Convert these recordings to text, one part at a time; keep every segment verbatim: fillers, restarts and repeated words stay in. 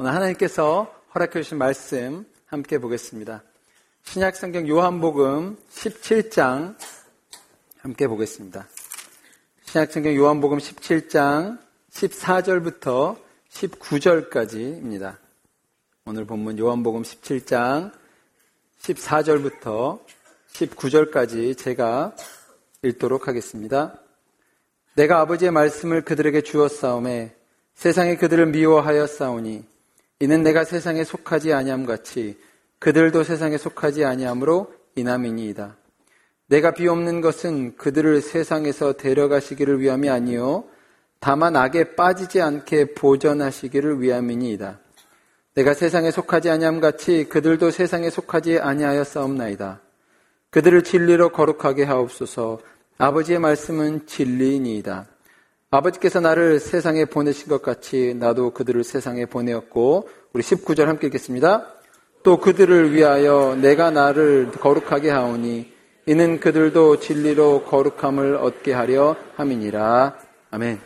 오늘 하나님께서 허락해 주신 말씀 함께 보겠습니다. 신약성경 요한복음 십칠 장 함께 보겠습니다. 신약성경 요한복음 십칠 장 십사 절부터 십구 절까지입니다. 오늘 본문 요한복음 십칠 장 십사 절부터 십구 절까지 제가 읽도록 하겠습니다. 내가 아버지의 말씀을 그들에게 주었사오매 세상이 그들을 미워하였사오니 이는 내가 세상에 속하지 아니함 같이 그들도 세상에 속하지 아니함으로 인함이니이다. 내가 비옵는 것은 그들을 세상에서 데려가시기를 위함이 아니요 다만 악에 빠지지 않게 보전하시기를 위함이니이다. 내가 세상에 속하지 아니함 같이 그들도 세상에 속하지 아니하였사옵나이다. 그들을 진리로 거룩하게 하옵소서. 아버지의 말씀은 진리이니이다. 아버지께서 나를 세상에 보내신 것 같이 나도 그들을 세상에 보내었고, 우리 십구 절 함께 읽겠습니다. 또 그들을 위하여 내가 나를 거룩하게 하오니 이는 그들도 진리로 거룩함을 얻게 하려 함이니라. 아멘.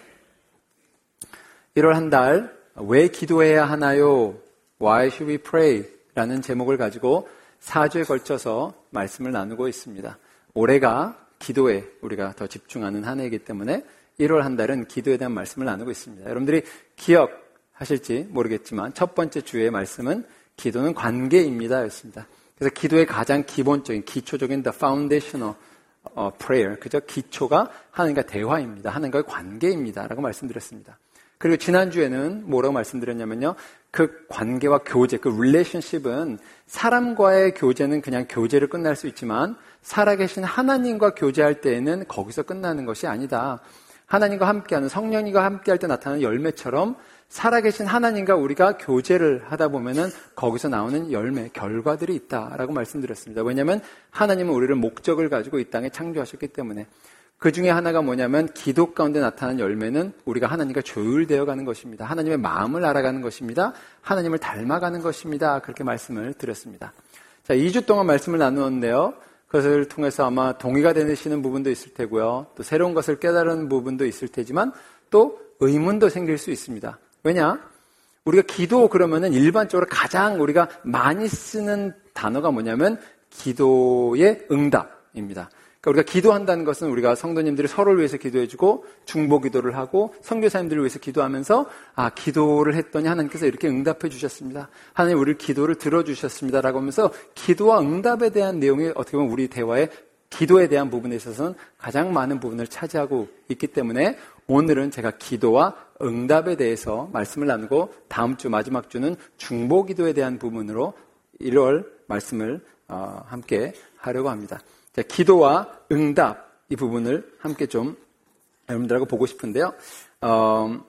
일월 한 달 왜 기도해야 하나요? Why should we pray? 라는 제목을 가지고 사 주에 걸쳐서 말씀을 나누고 있습니다. 올해가 기도에 우리가 더 집중하는 한 해이기 때문에 일월 한 달은 기도에 대한 말씀을 나누고 있습니다. 여러분들이 기억하실지 모르겠지만 첫 번째 주의 말씀은 기도는 관계입니다 였습니다. 그래서 기도의 가장 기본적인 기초적인 the foundational prayer, 그저 기초가 하나님과 대화입니다. 하나님과의 관계입니다 라고 말씀드렸습니다. 그리고 지난주에는 뭐라고 말씀드렸냐면요, 그 관계와 교제, 그 relationship은 사람과의 교제는 그냥 교제로 끝날 수 있지만 살아계신 하나님과 교제할 때에는 거기서 끝나는 것이 아니다. 하나님과 함께하는, 성령님과 함께할 때 나타나는 열매처럼 살아계신 하나님과 우리가 교제를 하다 보면은 거기서 나오는 열매, 결과들이 있다라고 말씀드렸습니다. 왜냐하면 하나님은 우리를 목적을 가지고 이 땅에 창조하셨기 때문에. 그 중에 하나가 뭐냐면 기도 가운데 나타나는 열매는 우리가 하나님과 조율되어 가는 것입니다. 하나님의 마음을 알아가는 것입니다. 하나님을 닮아가는 것입니다. 그렇게 말씀을 드렸습니다. 자, 이 주 동안 말씀을 나누었는데요. 그것을 통해서 아마 동의가 되시는 부분도 있을 테고요. 또 새로운 것을 깨달은 부분도 있을 테지만 또 의문도 생길 수 있습니다. 왜냐? 우리가 기도 그러면은 일반적으로 가장 우리가 많이 쓰는 단어가 뭐냐면 기도의 응답입니다. 그러니까 우리가 기도한다는 것은 우리가 성도님들이 서로를 위해서 기도해주고 중보 기도를 하고 선교사님들을 위해서 기도하면서 아, 기도를 했더니 하나님께서 이렇게 응답해 주셨습니다. 하나님 우리 기도를 들어주셨습니다 라고 하면서 기도와 응답에 대한 내용이 어떻게 보면 우리 대화의 기도에 대한 부분에 있어서는 가장 많은 부분을 차지하고 있기 때문에 오늘은 제가 기도와 응답에 대해서 말씀을 나누고 다음 주 마지막 주는 중보 기도에 대한 부분으로 일월 말씀을 어, 함께 하려고 합니다. 자, 기도와 응답 이 부분을 함께 좀 여러분들하고 보고 싶은데요. 어,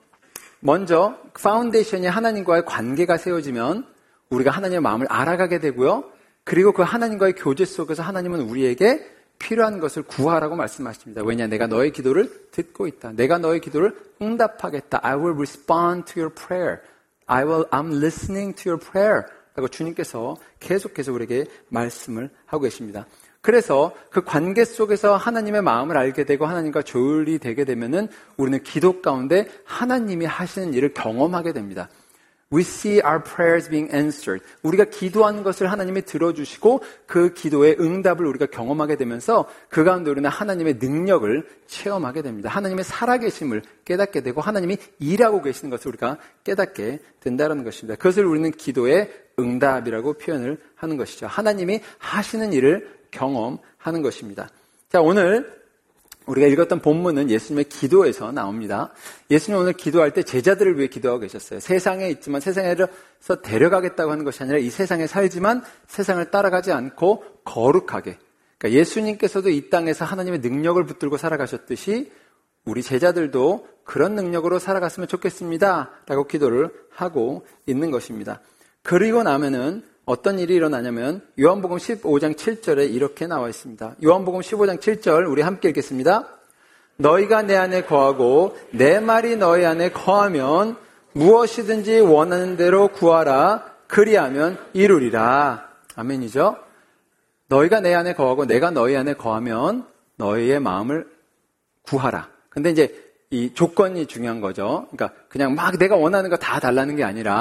먼저 파운데이션이 하나님과의 관계가 세워지면 우리가 하나님의 마음을 알아가게 되고요. 그리고 그 하나님과의 교제 속에서 하나님은 우리에게 필요한 것을 구하라고 말씀하십니다. 왜냐? 내가 너의 기도를 듣고 있다. 내가 너의 기도를 응답하겠다. I will respond to your prayer. I will, I'm listening to your prayer. 라고 주님께서 계속해서 우리에게 말씀을 하고 계십니다. 그래서 그 관계 속에서 하나님의 마음을 알게 되고 하나님과 조율이 되게 되면은 우리는 기도 가운데 하나님이 하시는 일을 경험하게 됩니다. We see our prayers being answered. 우리가 기도하는 것을 하나님이 들어주시고 그 기도의 응답을 우리가 경험하게 되면서 그 가운데 우리는 하나님의 능력을 체험하게 됩니다. 하나님의 살아계심을 깨닫게 되고 하나님이 일하고 계시는 것을 우리가 깨닫게 된다는 것입니다. 그것을 우리는 기도의 응답이라고 표현을 하는 것이죠. 하나님이 하시는 일을 경험하는 것입니다. 자, 오늘 우리가 읽었던 본문은 예수님의 기도에서 나옵니다. 예수님 오늘 기도할 때 제자들을 위해 기도하고 계셨어요. 세상에 있지만 세상에서 데려가겠다고 하는 것이 아니라 이 세상에 살지만 세상을 따라가지 않고 거룩하게. 그러니까 예수님께서도 이 땅에서 하나님의 능력을 붙들고 살아가셨듯이 우리 제자들도 그런 능력으로 살아갔으면 좋겠습니다. 라고 기도를 하고 있는 것입니다. 그리고 나면은 어떤 일이 일어나냐면 요한복음 십오 장 칠 절에 이렇게 나와 있습니다. 요한복음 십오 장 칠 절 우리 함께 읽겠습니다. 너희가 내 안에 거하고 내 말이 너희 안에 거하면 무엇이든지 원하는 대로 구하라. 그리하면 이루리라. 아멘이죠. 너희가 내 안에 거하고 내가 너희 안에 거하면 너희의 마음을 구하라. 근데 이제 이 조건이 중요한 거죠. 그러니까 그냥 막 내가 원하는 거 다 달라는 게 아니라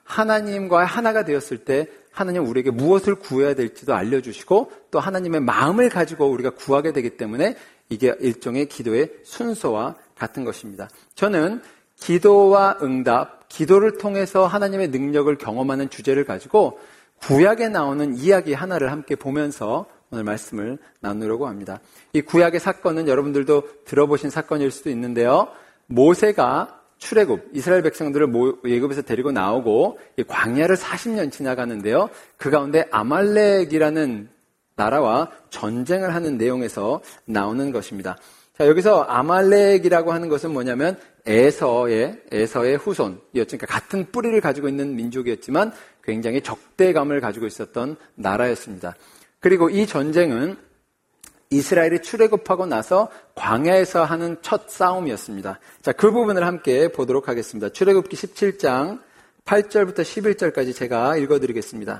하나님과 하나가 되었을 때 하나님 우리에게 무엇을 구해야 될지도 알려주시고 또 하나님의 마음을 가지고 우리가 구하게 되기 때문에 이게 일종의 기도의 순서와 같은 것입니다. 저는 기도와 응답, 기도를 통해서 하나님의 능력을 경험하는 주제를 가지고 구약에 나오는 이야기 하나를 함께 보면서 오늘 말씀을 나누려고 합니다. 이 구약의 사건은 여러분들도 들어보신 사건일 수도 있는데요. 모세가 출애굽, 이스라엘 백성들을 애굽에서 데리고 나오고 광야를 사십 년 지나가는데요. 그 가운데 아말렉이라는 나라와 전쟁을 하는 내용에서 나오는 것입니다. 자, 여기서 아말렉이라고 하는 것은 뭐냐면 에서의, 에서의 후손이었죠. 그러니까 같은 뿌리를 가지고 있는 민족이었지만 굉장히 적대감을 가지고 있었던 나라였습니다. 그리고 이 전쟁은 이스라엘이 출애굽하고 나서 광야에서 하는 첫 싸움이었습니다. 자, 그 부분을 함께 보도록 하겠습니다. 출애굽기 십칠 장 팔 절부터 십일 절까지 제가 읽어드리겠습니다.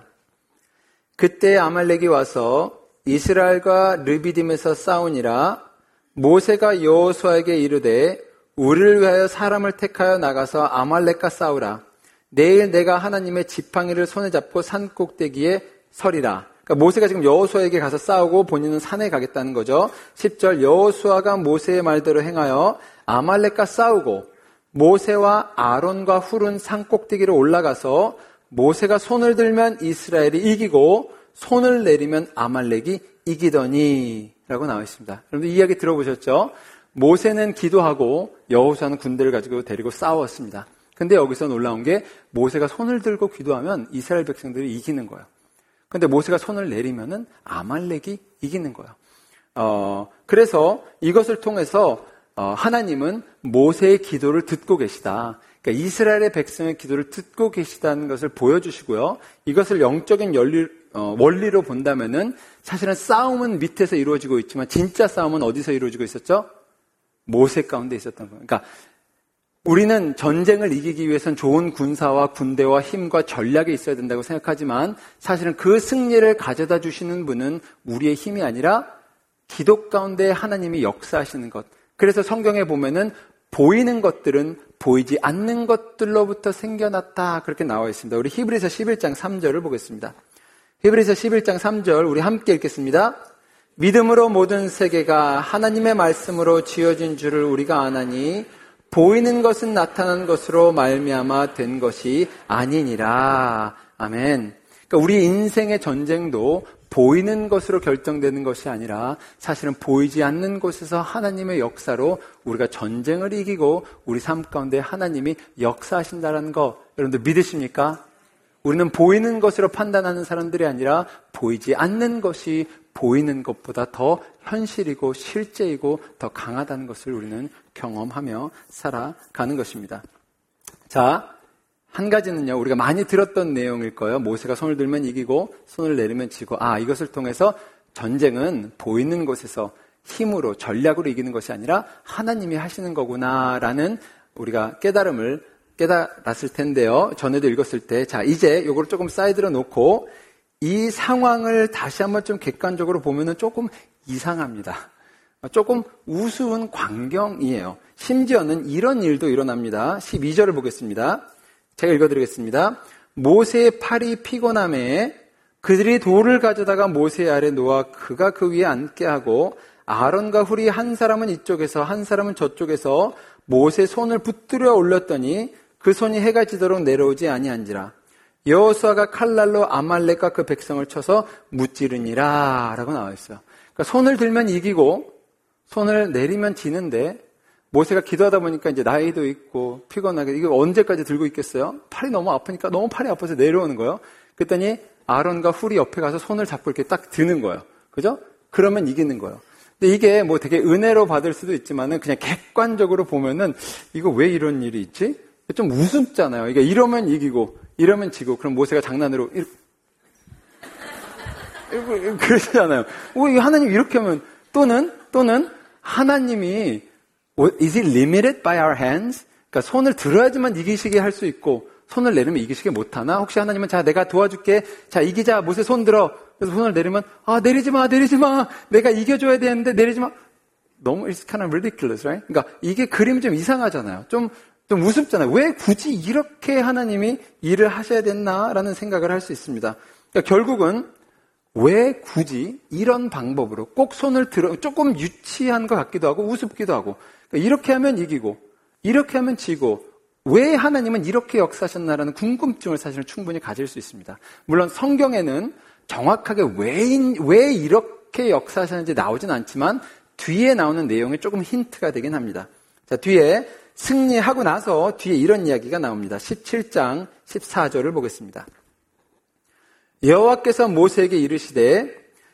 그때 아말렉이 와서 이스라엘과 르비딤에서 싸우니라. 모세가 여호수아에게 이르되 우리를 위하여 사람을 택하여 나가서 아말렉과 싸우라. 내일 내가 하나님의 지팡이를 손에 잡고 산 꼭대기에 서리라. 그러니까 모세가 지금 여호수아에게 가서 싸우고 본인은 산에 가겠다는 거죠. 십 절 여호수아가 모세의 말대로 행하여 아말렉과 싸우고 모세와 아론과 훌은 산 꼭대기로 올라가서 모세가 손을 들면 이스라엘이 이기고 손을 내리면 아말렉이 이기더니 라고 나와 있습니다. 여러분들 이 이야기 들어보셨죠? 모세는 기도하고 여호수아는 군대를 가지고 데리고 싸웠습니다. 근데 여기서 놀라운 게 모세가 손을 들고 기도하면 이스라엘 백성들이 이기는 거예요. 근데 모세가 손을 내리면은 아말렉이 이기는 거예요. 어, 그래서 이것을 통해서 어, 하나님은 모세의 기도를 듣고 계시다. 그러니까 이스라엘의 백성의 기도를 듣고 계시다는 것을 보여주시고요. 이것을 영적인 원리, 어, 원리로 본다면은 사실은 싸움은 밑에서 이루어지고 있지만 진짜 싸움은 어디서 이루어지고 있었죠? 모세 가운데 있었던 거예요. 그러니까 우리는 전쟁을 이기기 위해서는 좋은 군사와 군대와 힘과 전략이 있어야 된다고 생각하지만 사실은 그 승리를 가져다 주시는 분은 우리의 힘이 아니라 기도 가운데 하나님이 역사하시는 것. 그래서 성경에 보면은 보이는 것들은 보이지 않는 것들로부터 생겨났다. 그렇게 나와 있습니다. 우리 히브리서 십일 장 삼 절을 보겠습니다. 히브리서 십일 장 삼 절 우리 함께 읽겠습니다. 믿음으로 모든 세계가 하나님의 말씀으로 지어진 줄을 우리가 아나니 보이는 것은 나타난 것으로 말미암아 된 것이 아니니라. 아멘. 그러니까 우리 인생의 전쟁도 보이는 것으로 결정되는 것이 아니라 사실은 보이지 않는 곳에서 하나님의 역사로 우리가 전쟁을 이기고 우리 삶 가운데 하나님이 역사하신다는 거 여러분들 믿으십니까? 우리는 보이는 것으로 판단하는 사람들이 아니라 보이지 않는 것이 보이는 것보다 더 현실이고 실제이고 더 강하다는 것을 우리는 경험하며 살아가는 것입니다. 자, 한 가지는요, 우리가 많이 들었던 내용일 거예요. 모세가 손을 들면 이기고 손을 내리면 지고. 아, 이것을 통해서 전쟁은 보이는 곳에서 힘으로 전략으로 이기는 것이 아니라 하나님이 하시는 거구나라는 우리가 깨달음을 깨달았을 텐데요. 전에도 읽었을 때, 자, 이제 이걸 조금 사이드로 놓고 이 상황을 다시 한번 좀 객관적으로 보면은 조금 이상합니다. 조금 우스운 광경이에요. 심지어는 이런 일도 일어납니다. 십이 절을 보겠습니다. 제가 읽어드리겠습니다. 모세의 팔이 피곤함에 그들이 돌을 가져다가 모세 아래 놓아 그가 그 위에 앉게 하고 아론과 훌이 한 사람은 이쪽에서 한 사람은 저쪽에서 모세 손을 붙들어 올렸더니 그 손이 해가 지도록 내려오지 아니한지라. 여호수아가 칼날로 아말렉과 그 백성을 쳐서 무찌르니라 라고 나와 있어요. 그러니까 손을 들면 이기고 손을 내리면 지는데 모세가 기도하다 보니까 이제 나이도 있고 피곤하게 이거 언제까지 들고 있겠어요? 팔이 너무 아프니까 너무 팔이 아파서 내려오는 거예요. 그랬더니 아론과 훌이 옆에 가서 손을 잡고 이렇게 딱 드는 거예요. 그죠? 그러면 이기는 거예요. 근데 이게 뭐 되게 은혜로 받을 수도 있지만은 그냥 객관적으로 보면은 이거 왜 이런 일이 있지? 좀 우습잖아요. 이게 이러면 이기고 이러면 지고 그럼 모세가 장난으로 이렇게 그러잖아요. 왜 하나님 이렇게 하면 또는 또는 하나님이 Is it limited by our hands? 그러니까 손을 들어야지만 이기시게 할 수 있고 손을 내리면 이기시게 못하나? 혹시 하나님은 자 내가 도와줄게. 자 이기자. 모세 손 들어. 그래서 손을 내리면 아 내리지 마 내리지 마. 내가 이겨줘야 되는데 내리지 마. 너무 it's kind of ridiculous, right? 그러니까 이게 그림이 좀 이상하잖아요. 좀 좀 우습잖아요. 왜 굳이 이렇게 하나님이 일을 하셔야 됐나라는 생각을 할 수 있습니다. 그러니까 결국은 왜 굳이 이런 방법으로 꼭 손을 들어, 조금 유치한 것 같기도 하고 우습기도 하고, 그러니까 이렇게 하면 이기고 이렇게 하면 지고, 왜 하나님은 이렇게 역사하셨나라는 궁금증을 사실은 충분히 가질 수 있습니다. 물론 성경에는 정확하게 왜, 왜 이렇게 역사하셨는지 나오진 않지만 뒤에 나오는 내용이 조금 힌트가 되긴 합니다. 자, 뒤에 승리하고 나서 뒤에 이런 이야기가 나옵니다. 십칠 장 십사 절을 보겠습니다. 여호와께서 모세에게 이르시되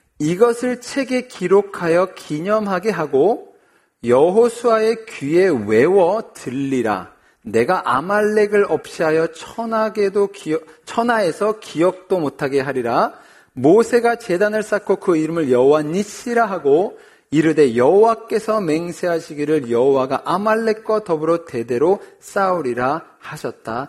이것을 책에 기록하여 기념하게 하고 여호수아의 귀에 외워 들리라. 내가 아말렉을 없이하여 천하게도 기억, 천하에서 기억도 못하게 하리라. 모세가 제단을 쌓고 그 이름을 여호와 니시라 하고 이르되 여호와께서 맹세하시기를 여호와가 아말렉과 더불어 대대로 싸우리라 하셨다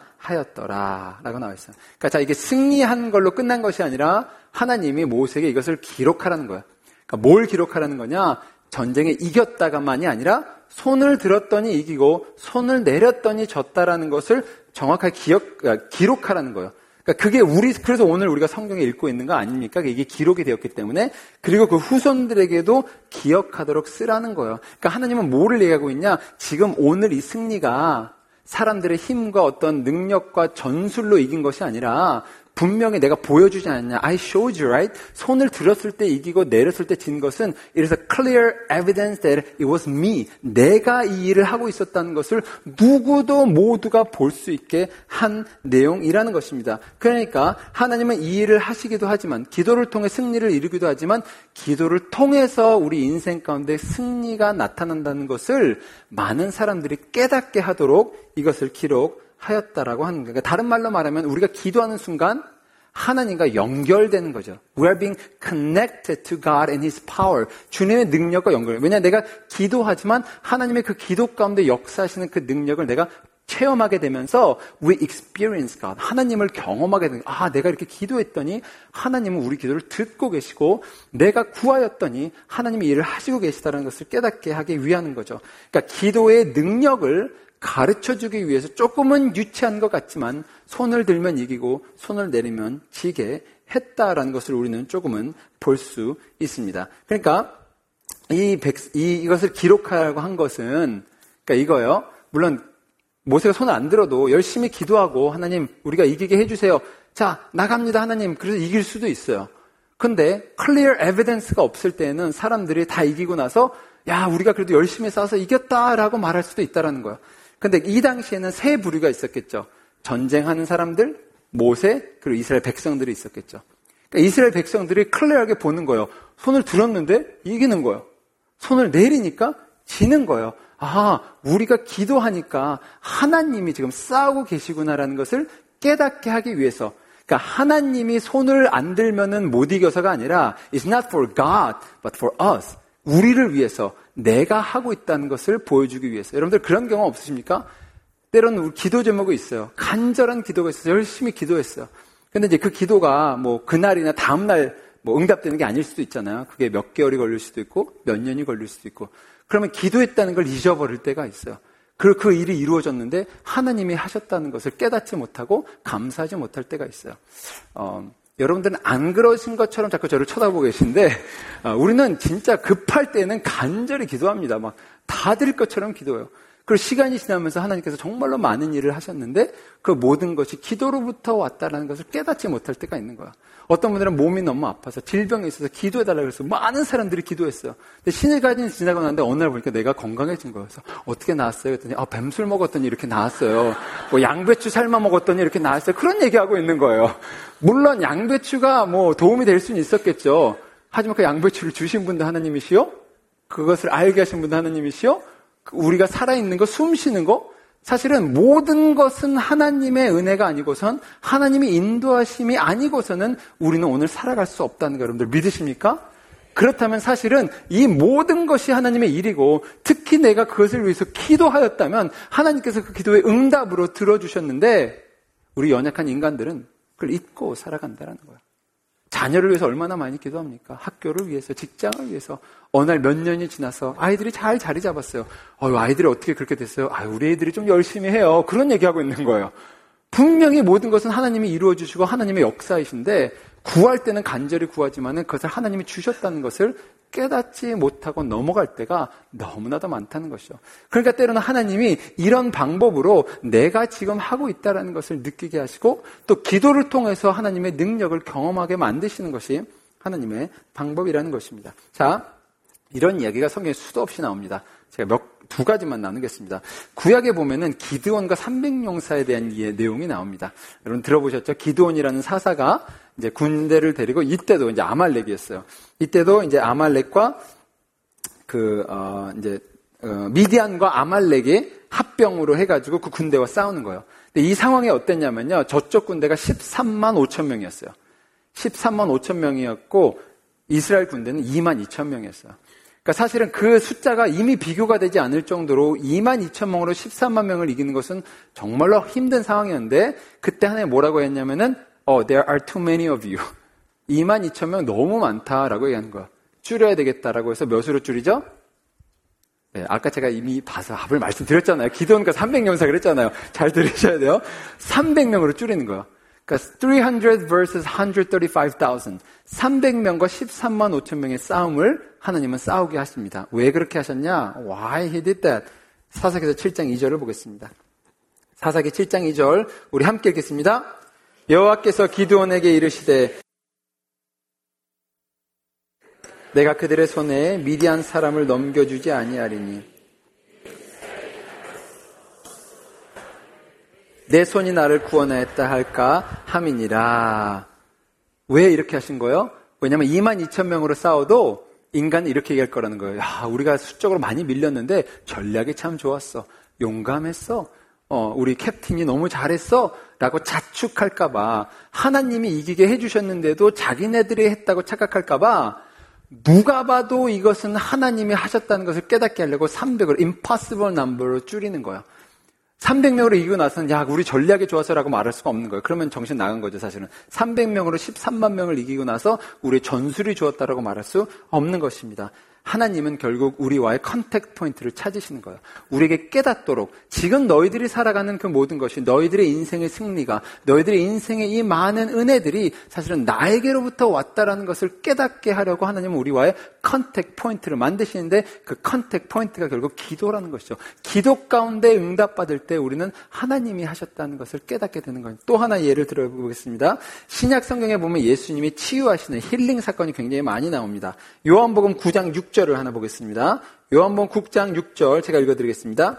하였더라 라고 나와 있어요. 그러니까 자, 이게 승리한 걸로 끝난 것이 아니라 하나님이 모세에게 이것을 기록하라는 거예요. 그러니까 뭘 기록하라는 거냐? 전쟁에 이겼다가만이 아니라 손을 들었더니 이기고 손을 내렸더니 졌다라는 것을 정확하게 기억, 기록하라는 거예요. 그러니까 그게 우리, 그래서 오늘 우리가 성경에 읽고 있는 거 아닙니까? 이게 기록이 되었기 때문에. 그리고 그 후손들에게도 기억하도록 쓰라는 거예요. 그러니까 하나님은 뭐를 얘기하고 있냐? 지금 오늘 이 승리가 사람들의 힘과 어떤 능력과 전술로 이긴 것이 아니라 분명히 내가 보여주지 않았냐. I showed you, right? 손을 들었을 때 이기고 내렸을 때 진 것은 it is a clear evidence that it was me. 내가 이 일을 하고 있었다는 것을 누구도 모두가 볼 수 있게 한 내용이라는 것입니다. 그러니까 하나님은 이 일을 하시기도 하지만 기도를 통해 승리를 이루기도 하지만 기도를 통해서 우리 인생 가운데 승리가 나타난다는 것을 많은 사람들이 깨닫게 하도록 이것을 기록 하였다라고 하는 거예요. 다른 말로 말하면 우리가 기도하는 순간 하나님과 연결되는 거죠. We are being connected to God and His power. 주님의 능력과 연결. 왜냐하면 내가 기도하지만 하나님의 그 기도 가운데 역사하시는 그 능력을 내가 체험하게 되면서 we experience God. 하나님을 경험하게 되는 거예요. 아, 내가 이렇게 기도했더니 하나님은 우리 기도를 듣고 계시고 내가 구하였더니 하나님이 일을 하시고 계시다는 것을 깨닫게 하기 위한 거죠. 그러니까 기도의 능력을 가르쳐주기 위해서 조금은 유치한 것 같지만 손을 들면 이기고 손을 내리면 지게 했다라는 것을 우리는 조금은 볼 수 있습니다. 그러니까 이, 백, 이 이것을 기록하라고 한 것은 그러니까 이거요. 물론 모세가 손을 안 들어도 열심히 기도하고 하나님 우리가 이기게 해주세요. 자, 나갑니다 하나님. 그래서 이길 수도 있어요. 근데 clear evidence가 없을 때는 사람들이 다 이기고 나서 야, 우리가 그래도 열심히 싸워서 이겼다라고 말할 수도 있다라는 거예요. 근데 이 당시에는 세 부류가 있었겠죠. 전쟁하는 사람들, 모세, 그리고 이스라엘 백성들이 있었겠죠. 그러니까 이스라엘 백성들이 클리어하게 보는 거예요. 손을 들었는데 이기는 거예요. 손을 내리니까 지는 거예요. 아, 우리가 기도하니까 하나님이 지금 싸우고 계시구나라는 것을 깨닫게 하기 위해서. 그러니까 하나님이 손을 안 들면은 못 이겨서가 아니라 It's not for God, but for us. 우리를 위해서 내가 하고 있다는 것을 보여주기 위해서. 여러분들 그런 경험 없으십니까? 때로는 기도 제목이 있어요. 간절한 기도가 있어서 열심히 기도했어요. 근데 이제 그 기도가 뭐 그날이나 다음날 뭐 응답되는 게 아닐 수도 있잖아요. 그게 몇 개월이 걸릴 수도 있고 몇 년이 걸릴 수도 있고. 그러면 기도했다는 걸 잊어버릴 때가 있어요. 그리고 그 일이 이루어졌는데 하나님이 하셨다는 것을 깨닫지 못하고 감사하지 못할 때가 있어요. 어, 여러분들은 안 그러신 것처럼 자꾸 저를 쳐다보고 계신데 어, 우리는 진짜 급할 때는 간절히 기도합니다. 막 다 드릴 것처럼 기도해요. 그리고 시간이 지나면서 하나님께서 정말로 많은 일을 하셨는데 그 모든 것이 기도로부터 왔다는 것을 깨닫지 못할 때가 있는 거야. 어떤 분들은 몸이 너무 아파서 질병이 있어서 기도해달라고 해서 많은 사람들이 기도했어요. 근데 신일까지는 지나고 났는데 어느 날 보니까 내가 건강해진 거예요. 그래서 어떻게 나았어요? 그랬더니 아, 뱀술 먹었더니 이렇게 나았어요. 뭐 양배추 삶아 먹었더니 이렇게 나았어요. 그런 얘기하고 있는 거예요. 물론 양배추가 뭐 도움이 될 수는 있었겠죠. 하지만 그 양배추를 주신 분도 하나님이시요? 그것을 알게 하신 분도 하나님이시요? 우리가 살아있는 거, 숨 쉬는 거, 사실은 모든 것은 하나님의 은혜가 아니고선 하나님의 인도하심이 아니고서는 우리는 오늘 살아갈 수 없다는 거 여러분들 믿으십니까? 그렇다면 사실은 이 모든 것이 하나님의 일이고 특히 내가 그것을 위해서 기도하였다면 하나님께서 그 기도의 응답으로 들어주셨는데 우리 연약한 인간들은 그걸 잊고 살아간다는 거예요. 자녀를 위해서 얼마나 많이 기도합니까? 학교를 위해서, 직장을 위해서. 어느 날 몇 년이 지나서 아이들이 잘 자리 잡았어요. 어휴, 아이들이 어떻게 그렇게 됐어요? 아유, 우리 애들이 좀 열심히 해요. 그런 얘기하고 있는 거예요. 분명히 모든 것은 하나님이 이루어 주시고 하나님의 역사이신데 구할 때는 간절히 구하지만은 그것을 하나님이 주셨다는 것을 깨닫지 못하고 넘어갈 때가 너무나도 많다는 것이죠. 그러니까 때로는 하나님이 이런 방법으로 내가 지금 하고 있다는 것을 느끼게 하시고 또 기도를 통해서 하나님의 능력을 경험하게 만드시는 것이 하나님의 방법이라는 것입니다. 자, 이런 이야기가 성경에 수도 없이 나옵니다. 제가 몇, 두 가지만 나누겠습니다. 구약에 보면은 기드온과 삼백용사에 대한 이 내용이 나옵니다. 여러분 들어보셨죠? 기드온이라는 사사가 이제 군대를 데리고 이때도 이제 아말렉이었어요. 이때도 이제 아말렉과 그, 어, 이제, 어, 미디안과 아말렉이 합병으로 해가지고 그 군대와 싸우는 거예요. 근데 이 상황이 어땠냐면요. 저쪽 군대가 십삼만 오천 명이었어요. 십삼만 오천 명이었고 이스라엘 군대는 이만 이천 명이었어요. 그러니까 사실은 그 숫자가 이미 비교가 되지 않을 정도로 이만 이천 명으로 십삼만 명을 이기는 것은 정말로 힘든 상황이었는데 그때 하나님 뭐라고 했냐면은 Oh, there are too many of you. 이만 이천 명 너무 많다라고 얘기하는 거야. 줄여야 되겠다라고 해서 몇으로 줄이죠? 네, 아까 제가 이미 봐서 답을 말씀드렸잖아요. 기도원과 삼백용사 그랬잖아요. 잘 들으셔야 돼요. 삼백 명으로 줄이는 거야. 그러니까 삼백 versus 백삼십오 thousand. 삼백 명과 십삼만 오천 명의 싸움을 하나님은 싸우게 하십니다. 왜 그렇게 하셨냐? Why he did that? 사사기서 칠 장 이 절을 보겠습니다. 사사기 칠 장 이 절 우리 함께 읽겠습니다. 여호와께서 기드온에게 이르시되 내가 그들의 손에 미디안 사람을 넘겨주지 아니하리니 내 손이 나를 구원하였다 할까 함이니라. 왜 이렇게 하신 거예요? 왜냐하면 이만 이천 명으로 싸워도 인간은 이렇게 얘기할 거라는 거예요. 야, 우리가 수적으로 많이 밀렸는데 전략이 참 좋았어. 용감했어. 어, 우리 캡틴이 너무 잘했어. 라고 자축할까봐 하나님이 이기게 해주셨는데도 자기네들이 했다고 착각할까봐 누가 봐도 이것은 하나님이 하셨다는 것을 깨닫게 하려고 삼백을 impossible number로 줄이는 거예요. 삼백 명으로 이기고 나서는 야 우리 전략이 좋아서라고 말할 수가 없는 거예요. 그러면 정신 나간 거죠 사실은. 삼백 명으로 십삼만 명을 이기고 나서 우리의 전술이 좋았다라고 말할 수 없는 것입니다. 하나님은 결국 우리와의 컨택트 포인트를 찾으시는 거예요. 우리에게 깨닫도록 지금 너희들이 살아가는 그 모든 것이 너희들의 인생의 승리가 너희들의 인생의 이 많은 은혜들이 사실은 나에게로부터 왔다라는 것을 깨닫게 하려고 하나님은 우리와의 컨택트 포인트를 만드시는데 그 컨택트 포인트가 결국 기도라는 것이죠. 기도 가운데 응답받을 때 우리는 하나님이 하셨다는 것을 깨닫게 되는 거예요. 또 하나 예를 들어보겠습니다. 신약 성경에 보면 예수님이 치유하시는 힐링 사건이 굉장히 많이 나옵니다. 요한복음 구 장 육 절을 하나 보겠습니다. 요한복음 구 장 육 절 제가 읽어드리겠습니다.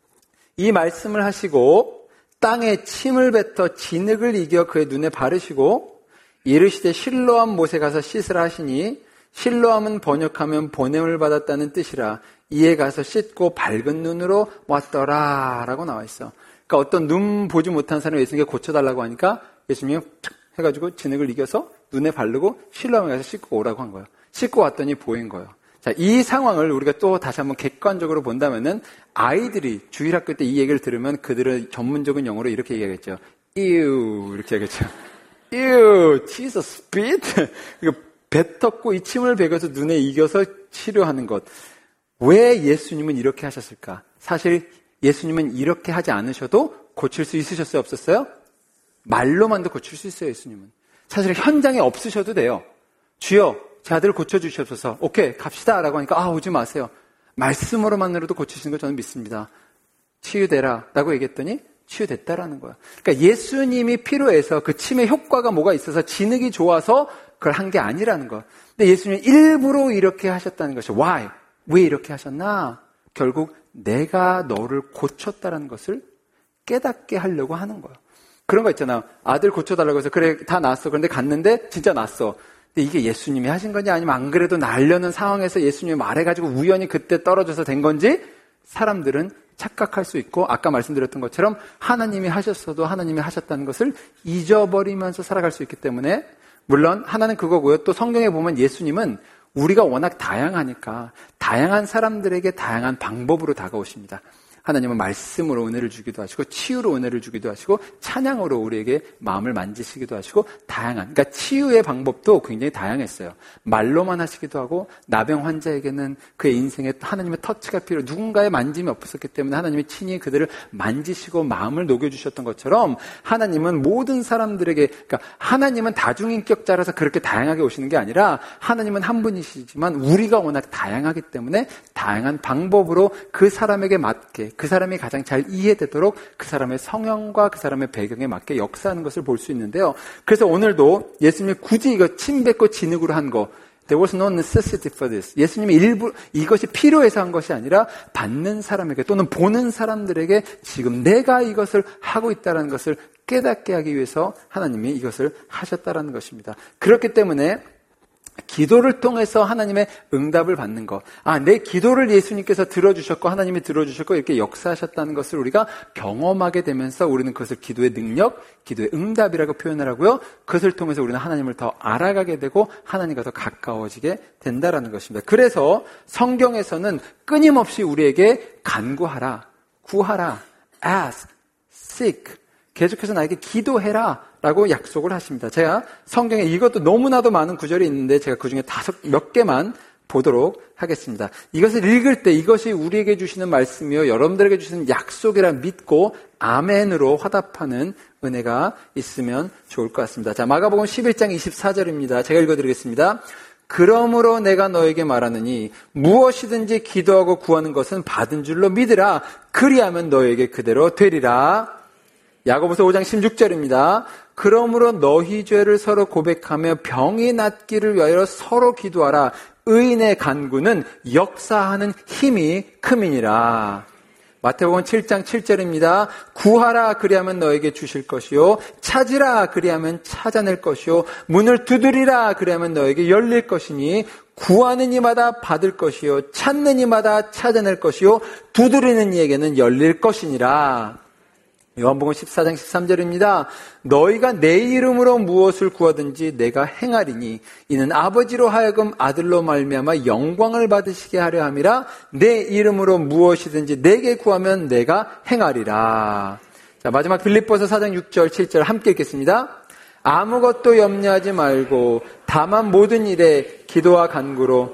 이 말씀을 하시고 땅에 침을 뱉어 진흙을 이겨 그의 눈에 바르시고 이르시되 실로암 못에 가서 씻으라 하시니 실로암은 번역하면 보냄을 받았다는 뜻이라 이에 가서 씻고 밝은 눈으로 왔더라 라고 나와 있어. 그러니까 어떤 눈 보지 못한 사람이 예수님께 고쳐달라고 하니까 예수님이 탁 해가지고 진흙을 이겨서 눈에 바르고 실로암에 가서 씻고 오라고 한 거예요. 씻고 왔더니 보인 거예요. 자, 이 상황을 우리가 또 다시 한번 객관적으로 본다면은 아이들이 주일학교 때 이 얘기를 들으면 그들은 전문적인 용어로 이렇게 얘기하겠죠. Ew 이렇게 얘기하겠죠. Ew, Jesus spit. 이거 뱉었고 이 침을 베겨서 눈에 이겨서 치료하는 것. 왜 예수님은 이렇게 하셨을까? 사실 예수님은 이렇게 하지 않으셔도 고칠 수 있으셨어요? 없었어요? 말로만도 고칠 수 있어요, 예수님은. 사실 현장에 없으셔도 돼요. 주여, 제 아들을 고쳐주시옵소서. 오케이, 갑시다. 라고 하니까, 아, 오지 마세요. 말씀으로만으로도 고치시는 걸 저는 믿습니다. 치유되라. 라고 얘기했더니, 치유됐다라는 거야. 그러니까 예수님이 필요해서 그 침의 효과가 뭐가 있어서 진흙이 좋아서 그걸 한 게 아니라는 거야. 근데 예수님이 일부러 이렇게 하셨다는 것이, why? 왜 이렇게 하셨나? 결국 내가 너를 고쳤다라는 것을 깨닫게 하려고 하는 거야. 그런 거 있잖아. 아들 고쳐달라고 해서, 그래, 다 났어. 그런데 갔는데, 진짜 났어. 근데 이게 예수님이 하신 건지 아니면 안 그래도 날려는 상황에서 예수님이 말해가지고 우연히 그때 떨어져서 된 건지 사람들은 착각할 수 있고 아까 말씀드렸던 것처럼 하나님이 하셨어도 하나님이 하셨다는 것을 잊어버리면서 살아갈 수 있기 때문에 물론 하나는 그거고요. 또 성경에 보면 예수님은 우리가 워낙 다양하니까 다양한 사람들에게 다양한 방법으로 다가오십니다. 하나님은 말씀으로 은혜를 주기도 하시고 치유로 은혜를 주기도 하시고 찬양으로 우리에게 마음을 만지시기도 하시고 다양한, 그러니까 치유의 방법도 굉장히 다양했어요. 말로만 하시기도 하고 나병 환자에게는 그의 인생에 하나님의 터치가 필요, 누군가의 만짐이 없었기 때문에 하나님이 친히 그들을 만지시고 마음을 녹여주셨던 것처럼 하나님은 모든 사람들에게, 그러니까 하나님은 다중인격자라서 그렇게 다양하게 오시는 게 아니라 하나님은 한 분이시지만 우리가 워낙 다양하기 때문에 다양한 방법으로 그 사람에게 맞게, 그 사람이 가장 잘 이해되도록 그 사람의 성향과 그 사람의 배경에 맞게 역사하는 것을 볼 수 있는데요. 그래서 오늘도 예수님이 굳이 이거 침 뱉고 진흙으로 한 거, There was no necessity for this. 예수님이 일부 이것이 필요해서 한 것이 아니라 받는 사람에게 또는 보는 사람들에게 지금 내가 이것을 하고 있다는 것을 깨닫게 하기 위해서 하나님이 이것을 하셨다는 것입니다. 그렇기 때문에 기도를 통해서 하나님의 응답을 받는 것, 아, 내 기도를 예수님께서 들어주셨고 하나님이 들어주셨고 이렇게 역사하셨다는 것을 우리가 경험하게 되면서 우리는 그것을 기도의 능력, 기도의 응답이라고 표현을 하고요. 그것을 통해서 우리는 하나님을 더 알아가게 되고 하나님과 더 가까워지게 된다는 것입니다. 그래서 성경에서는 끊임없이 우리에게 간구하라, 구하라, ask, seek, 계속해서 나에게 기도해라 라고 약속을 하십니다. 제가 성경에 이것도 너무나도 많은 구절이 있는데 제가 그중에 다섯 몇 개만 보도록 하겠습니다. 이것을 읽을 때 이것이 우리에게 주시는 말씀이요 여러분들에게 주시는 약속이라 믿고 아멘으로 화답하는 은혜가 있으면 좋을 것 같습니다. 자, 마가복음 십일 장 이십사 절입니다. 제가 읽어드리겠습니다. 그러므로 내가 너에게 말하느니 무엇이든지 기도하고 구하는 것은 받은 줄로 믿으라. 그리하면 너에게 그대로 되리라. 야고보서 오 장 십육 절입니다. 그러므로 너희 죄를 서로 고백하며 병이 낫기를 위하여 서로 기도하라. 의인의 간구는 역사하는 힘이 큼이니라. 마태복음 칠 장 칠 절입니다. 구하라 그리하면 너에게 주실 것이요 찾으라 그리하면 찾아낼 것이요 문을 두드리라 그리하면 너에게 열릴 것이니 구하는 이마다 받을 것이요 찾는 이마다 찾아낼 것이요 두드리는 이에게는 열릴 것이니라. 요한복음 십사 장 십삼 절입니다. 너희가 내 이름으로 무엇을 구하든지 내가 행하리니 이는 아버지로 하여금 아들로 말미암아 영광을 받으시게 하려 함이라. 내 이름으로 무엇이든지 내게 구하면 내가 행하리라. 자, 마지막 빌립보서 사 장 육 절 칠 절 함께 읽겠습니다. 아무것도 염려하지 말고 다만 모든 일에 기도와 간구로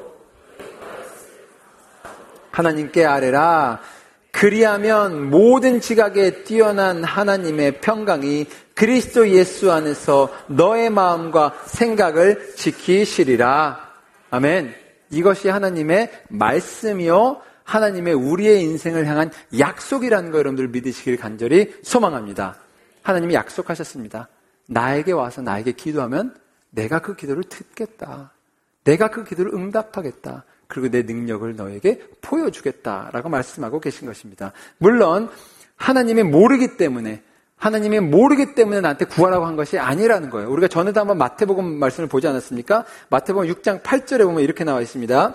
하나님께 아뢰라. 그리하면 모든 지각에 뛰어난 하나님의 평강이 그리스도 예수 안에서 너의 마음과 생각을 지키시리라. 아멘. 이것이 하나님의 말씀이요 하나님의 우리의 인생을 향한 약속이라는 거 여러분들 믿으시길 간절히 소망합니다. 하나님이 약속하셨습니다. 나에게 와서 나에게 기도하면 내가 그 기도를 듣겠다. 내가 그 기도를 응답하겠다. 그리고 내 능력을 너에게 보여주겠다라고 말씀하고 계신 것입니다. 물론 하나님이 모르기 때문에 하나님이 모르기 때문에 나한테 구하라고 한 것이 아니라는 거예요. 우리가 전에도 한번 마태복음 말씀을 보지 않았습니까? 마태복음 육 장 팔 절에 보면 이렇게 나와 있습니다.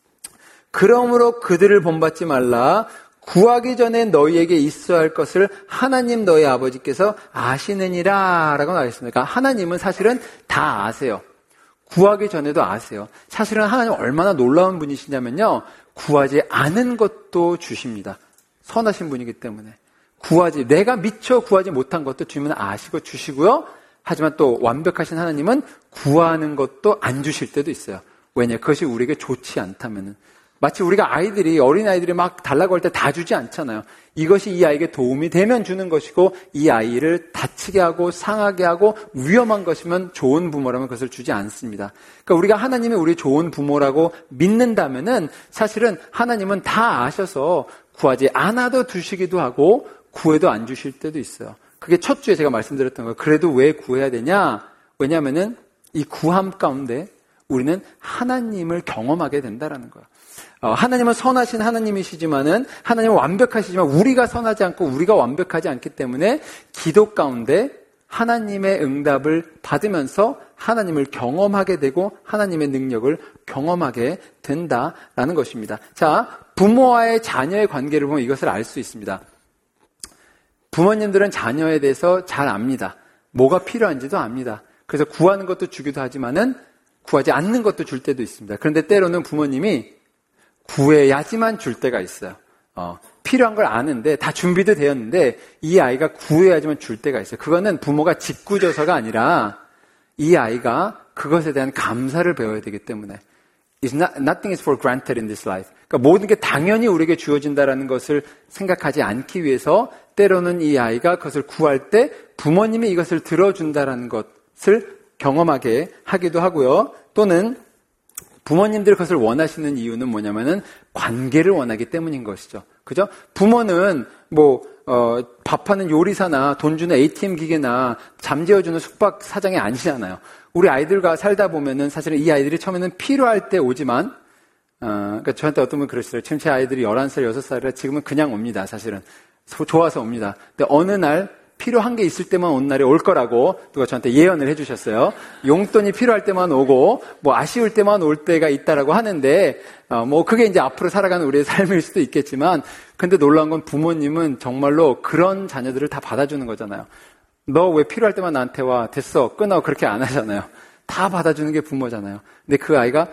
그러므로 그들을 본받지 말라. 구하기 전에 너희에게 있어야 할 것을 하나님 너희 아버지께서 아시느니라 라고 나와 있습니다. 그러니까 하나님은 사실은 다 아세요. 구하기 전에도 아세요. 사실은 하나님 얼마나 놀라운 분이시냐면요. 구하지 않은 것도 주십니다. 선하신 분이기 때문에. 구하지, 내가 미처 구하지 못한 것도 주면 아시고 주시고요. 하지만 또 완벽하신 하나님은 구하는 것도 안 주실 때도 있어요. 왜냐? 그것이 우리에게 좋지 않다면은. 마치 우리가 아이들이, 어린아이들이 막 달라고 할 때 다 주지 않잖아요. 이것이 이 아이에게 도움이 되면 주는 것이고 이 아이를 다치게 하고 상하게 하고 위험한 것이면 좋은 부모라면 그것을 주지 않습니다. 그러니까 우리가 하나님이 우리 좋은 부모라고 믿는다면은 사실은 하나님은 다 아셔서 구하지 않아도 주시기도 하고 구해도 안 주실 때도 있어요. 그게 첫 주에 제가 말씀드렸던 거예요. 그래도 왜 구해야 되냐? 왜냐하면은 이 구함 가운데 우리는 하나님을 경험하게 된다라는 거예요. 어, 하나님은 선하신 하나님이시지만은 하나님은 완벽하시지만 우리가 선하지 않고 우리가 완벽하지 않기 때문에 기도 가운데 하나님의 응답을 받으면서 하나님을 경험하게 되고 하나님의 능력을 경험하게 된다라는 것입니다. 자, 부모와의 자녀의 관계를 보면 이것을 알 수 있습니다. 부모님들은 자녀에 대해서 잘 압니다. 뭐가 필요한지도 압니다. 그래서 구하는 것도 주기도 하지만은 구하지 않는 것도 줄 때도 있습니다. 그런데 때로는 부모님이 구해야지만 줄 때가 있어요. 어, 필요한 걸 아는데 다 준비도 되었는데 이 아이가 구해야지만 줄 때가 있어요. 그거는 부모가 짓궂어서가 아니라 이 아이가 그것에 대한 감사를 배워야 되기 때문에 It's not, nothing is for granted in this life. 그러니까 모든 게 당연히 우리에게 주어진다라는 것을 생각하지 않기 위해서 때로는 이 아이가 그것을 구할 때 부모님이 이것을 들어준다라는 것을 경험하게 하기도 하고요. 또는 부모님들이 그것을 원하시는 이유는 뭐냐면은 관계를 원하기 때문인 것이죠. 그죠? 부모는 뭐, 어, 밥하는 요리사나 돈 주는 에이티엠 기계나 잠재워주는 숙박 사장이 아니잖아요. 우리 아이들과 살다 보면은 사실은 이 아이들이 처음에는 필요할 때 오지만, 어, 그러니까 저한테 어떤 분 그러시더라고요. 지금 제 아이들이 열한 살, 여섯 살이라 지금은 그냥 옵니다, 사실은. 좋아서 옵니다. 근데 어느 날 필요한 게 있을 때만 온 날이 올 거라고 누가 저한테 예언을 해주셨어요. 용돈이 필요할 때만 오고 뭐 아쉬울 때만 올 때가 있다라고 하는데 어, 뭐 그게 이제 앞으로 살아가는 우리의 삶일 수도 있겠지만 근데 놀라운 건 부모님은 정말로 그런 자녀들을 다 받아주는 거잖아요. 너 왜 필요할 때만 나한테 와 됐어 끊어 그렇게 안 하잖아요. 다 받아주는 게 부모잖아요. 근데 그 아이가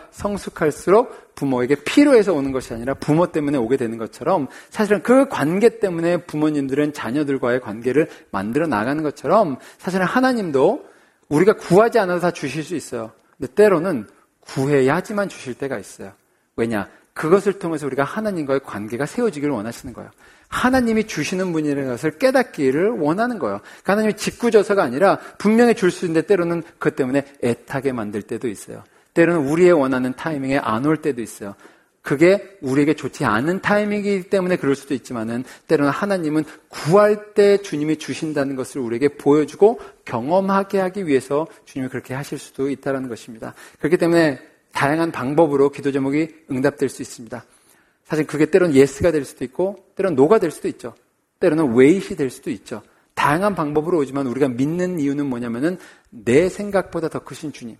성숙할수록 부모에게 필요해서 오는 것이 아니라 부모 때문에 오게 되는 것처럼 사실은 그 관계 때문에 부모님들은 자녀들과의 관계를 만들어 나가는 것처럼 사실은 하나님도 우리가 구하지 않아도 다 주실 수 있어요. 근데 때로는 구해야지만 주실 때가 있어요. 왜냐? 그것을 통해서 우리가 하나님과의 관계가 세워지기를 원하시는 거예요. 하나님이 주시는 분이라는 것을 깨닫기를 원하는 거예요. 그러니까 하나님이 짓궂어서가 아니라 분명히 줄 수 있는데 때로는 그것 때문에 애타게 만들 때도 있어요. 때로는 우리의 원하는 타이밍에 안 올 때도 있어요. 그게 우리에게 좋지 않은 타이밍이기 때문에 그럴 수도 있지만은 때로는 하나님은 구할 때 주님이 주신다는 것을 우리에게 보여주고 경험하게 하기 위해서 주님이 그렇게 하실 수도 있다는 것입니다. 그렇기 때문에 다양한 방법으로 기도 제목이 응답될 수 있습니다. 사실 그게 때로는 예스가 될 수도 있고 때로는 노가 될 수도 있죠. 때로는 웨이트이 될 수도 있죠. 다양한 방법으로 오지만 우리가 믿는 이유는 뭐냐면은 내 생각보다 더 크신 주님.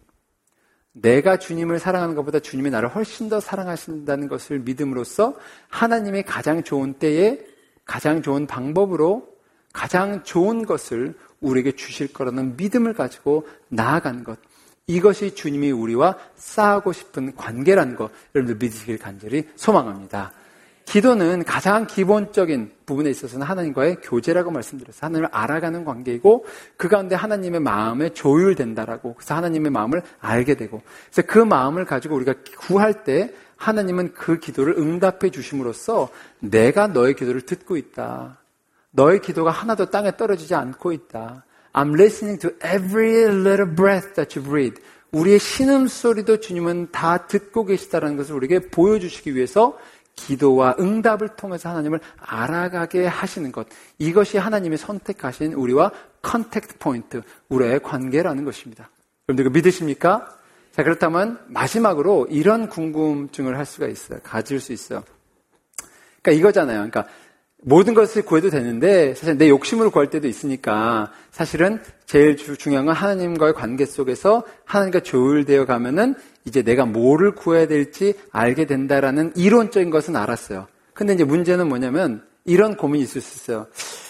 내가 주님을 사랑하는 것보다 주님이 나를 훨씬 더 사랑하신다는 것을 믿음으로써 하나님의 가장 좋은 때에 가장 좋은 방법으로 가장 좋은 것을 우리에게 주실 거라는 믿음을 가지고 나아가는 것. 이것이 주님이 우리와 쌓고 싶은 관계라는 것 여러분들 믿으시길 간절히 소망합니다. 기도는 가장 기본적인 부분에 있어서는 하나님과의 교제라고 말씀드렸어요. 하나님을 알아가는 관계이고 그 가운데 하나님의 마음에 조율된다라고 그래서 하나님의 마음을 알게 되고 그래서 그 마음을 가지고 우리가 구할 때 하나님은 그 기도를 응답해 주심으로써 내가 너의 기도를 듣고 있다. 너의 기도가 하나도 땅에 떨어지지 않고 있다. I'm listening to every little breath that you breathe. 우리의 신음소리도 주님은 다 듣고 계시다는 것을 우리에게 보여주시기 위해서 기도와 응답을 통해서 하나님을 알아가게 하시는 것. 이것이 하나님이 선택하신 우리와 컨택트 포인트, 우리의 관계라는 것입니다. 여러분들 이거 믿으십니까? 자, 그렇다면 마지막으로 이런 궁금증을 할 수가 있어요. 가질 수 있어요. 그러니까 이거잖아요. 그러니까 모든 것을 구해도 되는데 사실 내 욕심으로 구할 때도 있으니까 사실은 제일 주, 중요한 건 하나님과의 관계 속에서 하나님과 조율되어 가면은 이제 내가 뭐를 구해야 될지 알게 된다라는 이론적인 것은 알았어요. 근데 이제 문제는 뭐냐면 이런 고민이 있을 수 있어요.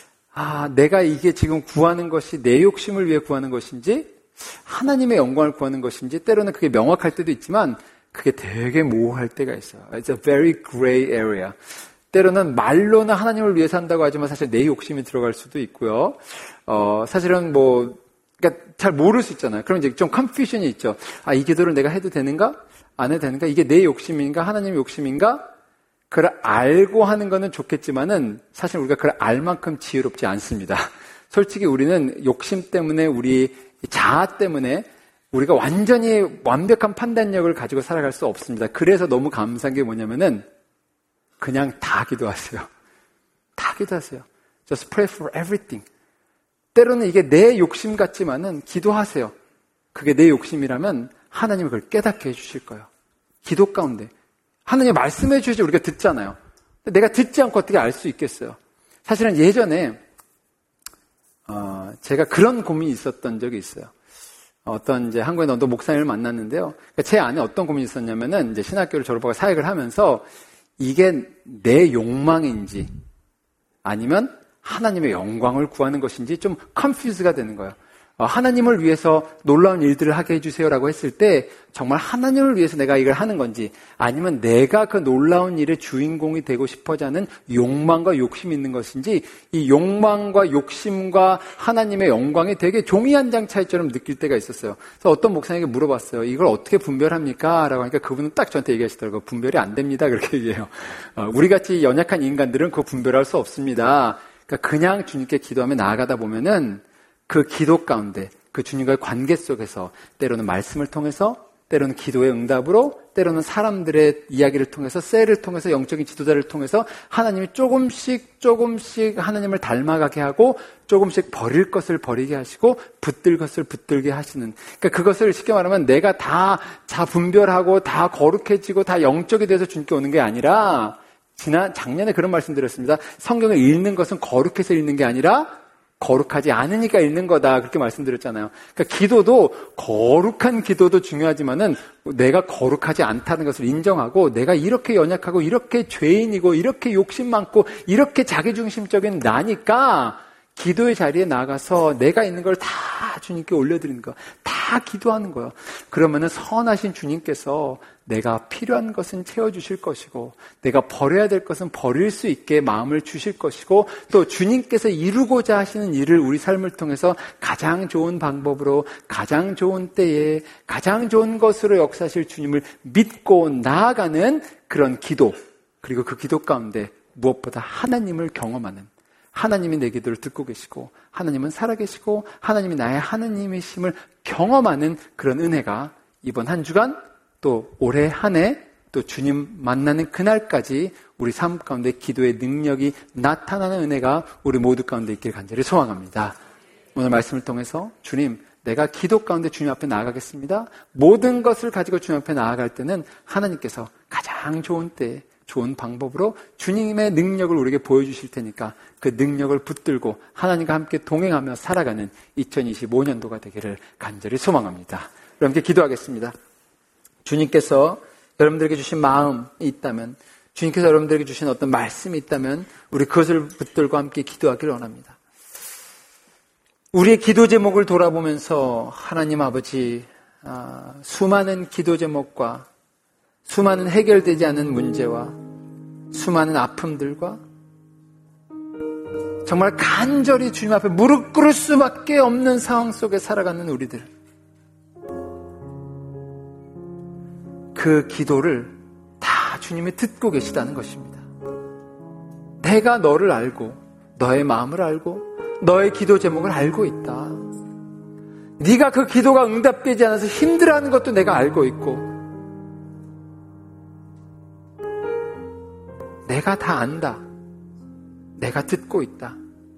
아, 내가 이게 지금 구하는 것이 내 욕심을 위해 구하는 것인지 하나님의 영광을 구하는 것인지 때로는 그게 명확할 때도 있지만 그게 되게 모호할 때가 있어요. It's a very gray area. 때로는 말로는 하나님을 위해서 한다고 하지만 사실 내 욕심이 들어갈 수도 있고요. 어, 사실은 뭐, 그러니까 잘 모를 수 있잖아요. 그럼 이제 좀 컨퓨전이 있죠. 아, 이 기도를 내가 해도 되는가? 안 해도 되는가? 이게 내 욕심인가? 하나님의 욕심인가? 그걸 알고 하는 거는 좋겠지만은 사실 우리가 그걸 알 만큼 지혜롭지 않습니다. 솔직히 우리는 욕심 때문에 우리 자아 때문에 우리가 완전히 완벽한 판단력을 가지고 살아갈 수 없습니다. 그래서 너무 감사한 게 뭐냐면은 그냥 다 기도하세요. 다 기도하세요. Just pray for everything. 때로는 이게 내 욕심 같지만은 기도하세요. 그게 내 욕심이라면 하나님이 그걸 깨닫게 해주실 거예요. 기도 가운데. 하나님이 말씀해 주시지 우리가 듣잖아요. 내가 듣지 않고 어떻게 알 수 있겠어요. 사실은 예전에 어, 제가 그런 고민이 있었던 적이 있어요. 어떤 이제 한국의 어떤 목사님을 만났는데요. 그러니까 제 안에 어떤 고민이 있었냐면은 이제 신학교를 졸업하고 사역을 하면서 이게 내 욕망인지 아니면 하나님의 영광을 구하는 것인지 좀 컨퓨즈가 되는 거예요. 하나님을 위해서 놀라운 일들을 하게 해주세요라고 했을 때 정말 하나님을 위해서 내가 이걸 하는 건지 아니면 내가 그 놀라운 일의 주인공이 되고 싶어져 하는 욕망과 욕심이 있는 것인지 이 욕망과 욕심과 하나님의 영광이 되게 종이 한 장 차이처럼 느낄 때가 있었어요. 그래서 어떤 목사님에게 물어봤어요. 이걸 어떻게 분별합니까? 라고 하니까 그분은 딱 저한테 얘기하시더라고요. 분별이 안 됩니다. 그렇게 얘기해요. 우리같이 연약한 인간들은 그거 분별할 수 없습니다. 그러니까 그냥 주님께 기도하며 나아가다 보면은 그 기도 가운데 그 주님과의 관계 속에서 때로는 말씀을 통해서 때로는 기도의 응답으로 때로는 사람들의 이야기를 통해서 셀을 통해서 영적인 지도자를 통해서 하나님이 조금씩 조금씩 하나님을 닮아가게 하고 조금씩 버릴 것을 버리게 하시고 붙들 것을 붙들게 하시는 그러니까 그것을 쉽게 말하면 내가 다 자분별하고 다 거룩해지고 다 영적이 돼서 주님께 오는 게 아니라 지난 작년에 그런 말씀 드렸습니다. 성경을 읽는 것은 거룩해서 읽는 게 아니라 거룩하지 않으니까 읽는 거다. 그렇게 말씀드렸잖아요. 그러니까 기도도 거룩한 기도도 중요하지만은 내가 거룩하지 않다는 것을 인정하고 내가 이렇게 연약하고 이렇게 죄인이고 이렇게 욕심 많고 이렇게 자기중심적인 나니까 기도의 자리에 나가서 내가 있는 걸 다 주님께 올려드리는 거. 다 기도하는 거예요. 그러면은 선하신 주님께서 내가 필요한 것은 채워주실 것이고 내가 버려야 될 것은 버릴 수 있게 마음을 주실 것이고 또 주님께서 이루고자 하시는 일을 우리 삶을 통해서 가장 좋은 방법으로 가장 좋은 때에 가장 좋은 것으로 역사하실 주님을 믿고 나아가는 그런 기도 그리고 그 기도 가운데 무엇보다 하나님을 경험하는 하나님이 내 기도를 듣고 계시고 하나님은 살아계시고 하나님이 나의 하나님이심을 경험하는 그런 은혜가 이번 한 주간 또 올해 한 해 또 주님 만나는 그날까지 우리 삶 가운데 기도의 능력이 나타나는 은혜가 우리 모두 가운데 있길 간절히 소망합니다. 오늘 말씀을 통해서 주님 내가 기도 가운데 주님 앞에 나아가겠습니다. 모든 것을 가지고 주님 앞에 나아갈 때는 하나님께서 가장 좋은 때에 좋은 방법으로 주님의 능력을 우리에게 보여주실 테니까 그 능력을 붙들고 하나님과 함께 동행하며 살아가는 이천이십오 년도가 되기를 간절히 소망합니다. 여러분께 기도하겠습니다. 주님께서 여러분들에게 주신 마음이 있다면 주님께서 여러분들에게 주신 어떤 말씀이 있다면 우리 그것을 붙들고 함께 기도하기를 원합니다. 우리의 기도 제목을 돌아보면서 하나님 아버지 아, 수많은 기도 제목과 수많은 해결되지 않은 문제와 수많은 아픔들과 정말 간절히 주님 앞에 무릎 꿇을 수밖에 없는 상황 속에 살아가는 우리들 그 기도를 다 주님이 듣고 계시다는 것입니다. 내가 너를 알고 너의 마음을 알고 너의 기도 제목을 알고 있다. 네가 그 기도가 응답되지 않아서 힘들어하는 것도 내가 알고 있고 내가 다 안다. 내가 듣고 있다.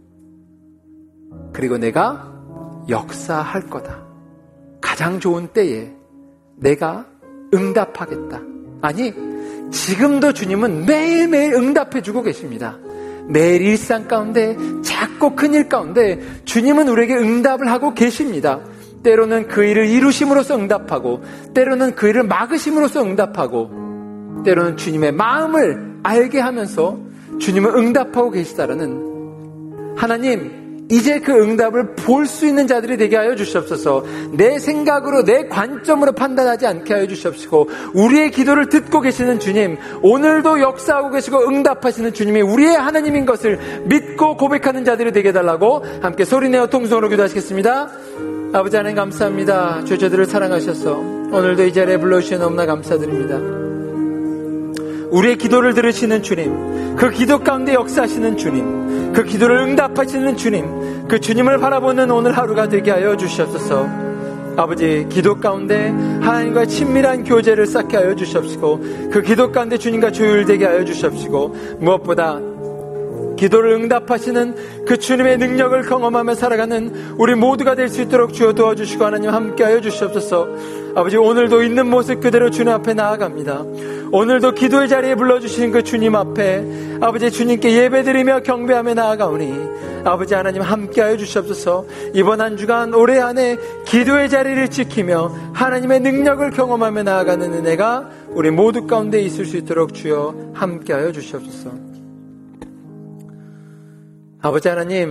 그리고 내가 역사할 거다. 가장 좋은 때에 내가 응답하겠다. 아니, 지금도 주님은 매일매일 응답해주고 계십니다. 매일 일상 가운데 작고 큰 일 가운데 주님은 우리에게 응답을 하고 계십니다. 때로는 그 일을 이루심으로써 응답하고 때로는 그 일을 막으심으로써 응답하고 때로는 주님의 마음을 알게 하면서 주님은 응답하고 계시다라는 하나님 이제 그 응답을 볼 수 있는 자들이 되게 하여 주시옵소서. 내 생각으로 내 관점으로 판단하지 않게 하여 주시옵시고 우리의 기도를 듣고 계시는 주님 오늘도 역사하고 계시고 응답하시는 주님이 우리의 하나님인 것을 믿고 고백하는 자들이 되게 해달라고 함께 소리내어 통성으로 기도하시겠습니다. 아버지 하나님 감사합니다. 주 저들을 사랑하셔서 오늘도 이 자리에 불러주시니 너무나 감사드립니다. 우리의 기도를 들으시는 주님 그 기도 가운데 역사하시는 주님 그 기도를 응답하시는 주님 그 주님을 바라보는 오늘 하루가 되게 하여 주시옵소서. 아버지 기도 가운데 하나님과 친밀한 교제를 쌓게 하여 주시옵시고 그 기도 가운데 주님과 조율되게 하여 주시옵시고 무엇보다 기도를 응답하시는 그 주님의 능력을 경험하며 살아가는 우리 모두가 될 수 있도록 주여 도와주시고 하나님 함께하여 주시옵소서. 아버지 오늘도 있는 모습 그대로 주님 앞에 나아갑니다. 오늘도 기도의 자리에 불러주신 그 주님 앞에 아버지 주님께 예배드리며 경배하며 나아가오니 아버지 하나님 함께하여 주시옵소서. 이번 한 주간 올해 안에 기도의 자리를 지키며 하나님의 능력을 경험하며 나아가는 은혜가 우리 모두 가운데 있을 수 있도록 주여 함께하여 주시옵소서. 아버지 하나님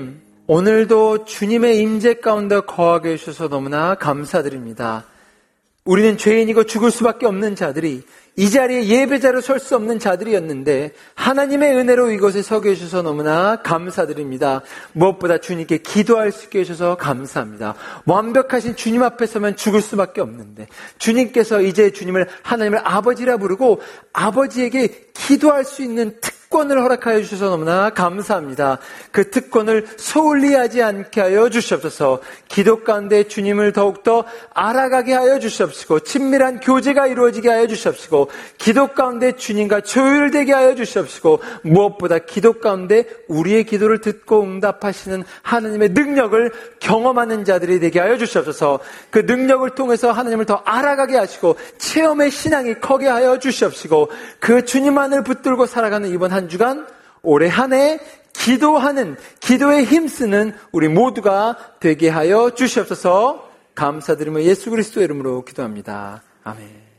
오늘도 주님의 임재 가운데 거하게 해주셔서 너무나 감사드립니다. 우리는 죄인이고 죽을 수밖에 없는 자들이 이 자리에 예배자로 설 수 없는 자들이었는데 하나님의 은혜로 이곳에 서게 해주셔서 너무나 감사드립니다. 무엇보다 주님께 기도할 수 있게 해주셔서 감사합니다. 완벽하신 주님 앞에 서면 죽을 수밖에 없는데 주님께서 이제 주님을 하나님을 아버지라 부르고 아버지에게 기도할 수 있는 특권을 허락하여 주셔서 너무나 감사합니다. 그 특권을 소홀히 하지 않게 하여 주시옵소서. 기도 가운데 주님을 더욱더 알아가게 하여 주시옵시고 친밀한 교제가 이루어지게 하여 주시옵시고 기도 가운데 주님과 조율되게 하여 주시옵시고 무엇보다 기도 가운데 우리의 기도를 듣고 응답하시는 하나님의 능력을 경험하는 자들이 되게 하여 주시옵소서. 그 능력을 통해서 하나님을 더 알아가게 하시고 체험의 신앙이 커게 하여 주시옵시고 그 주님만을 붙들고 살아가는 이번 한 주간 올해 한 해 기도하는 기도에 힘쓰는 우리 모두가 되게 하여 주시옵소서. 감사드리며 예수 그리스도의 이름으로 기도합니다. 아멘.